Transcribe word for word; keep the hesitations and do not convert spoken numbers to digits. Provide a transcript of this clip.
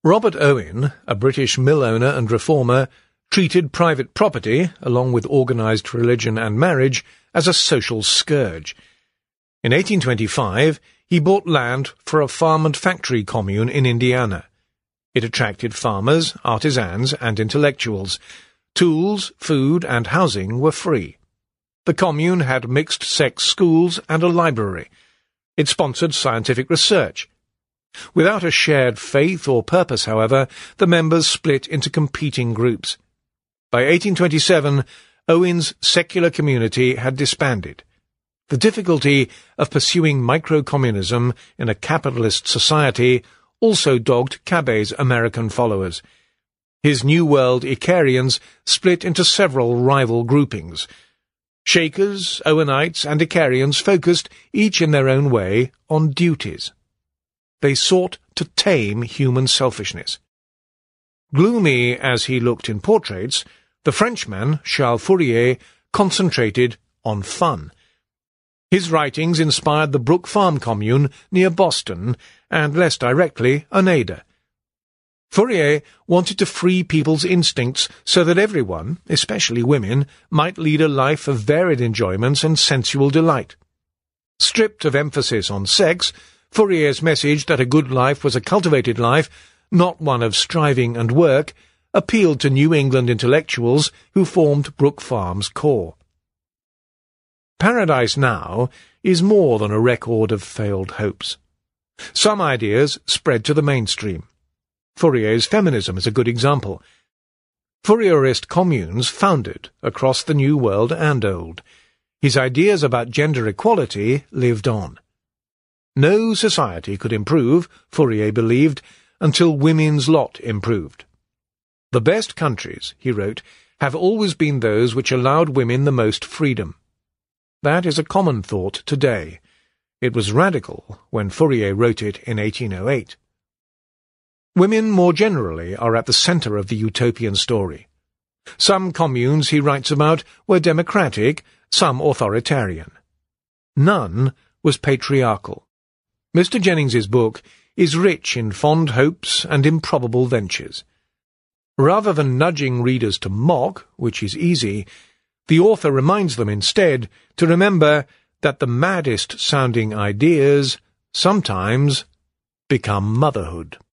Robert Owen, a British mill owner and reformer, treated private property, along with organised religion and marriage, as a social scourge. In eighteen twenty-five, he bought land for a farm and factory commune in Indiana. It attracted farmers, artisans, and intellectuals. Tools, food, and housing were free. The commune had mixed-sex schools and a library. It sponsored scientific research. Without a shared faith or purpose, however, the members split into competing groups. By eighteen twenty-seven, Owen's secular community had disbanded. The difficulty of pursuing micro-communism in a capitalist society also dogged Cabet's American followers. His New World Icarians split into several rival groupings. Shakers, Owenites, and Icarians focused, each in their own way, on duties. They sought to tame human selfishness. Gloomy as he looked in portraits, the Frenchman, Charles Fourier, concentrated on fun. His writings inspired the Brook Farm Commune near Boston, and less directly, Oneida. Fourier wanted to free people's instincts so that everyone, especially women, might lead a life of varied enjoyments and sensual delight. Stripped of emphasis on sex, Fourier's message that a good life was a cultivated life, not one of striving and work, appealed to New England intellectuals who formed Brook Farm's core. Paradise Now is more than a record of failed hopes. Some ideas spread to the mainstream. Fourier's feminism is a good example. Fourierist communes foundered across the New World and Old. His ideas about gender equality lived on. No society could improve, Fourier believed, until women's lot improved. The best countries, he wrote, have always been those which allowed women the most freedom. That is a common thought today. It was radical when Fourier wrote it in eighteen oh eight. Women more generally are at the centre of the utopian story. Some communes he writes about were democratic, some authoritarian. None was patriarchal. Mister Jennings's book is rich in fond hopes and improbable ventures. Rather than nudging readers to mock, which is easy, the author reminds them instead to remember that the maddest-sounding ideas sometimes become motherhood.